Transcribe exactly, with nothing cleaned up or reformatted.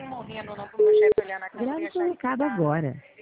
morrendo não pro meu chefe olhar na câmera e Grave seu achar que recado tá... agora.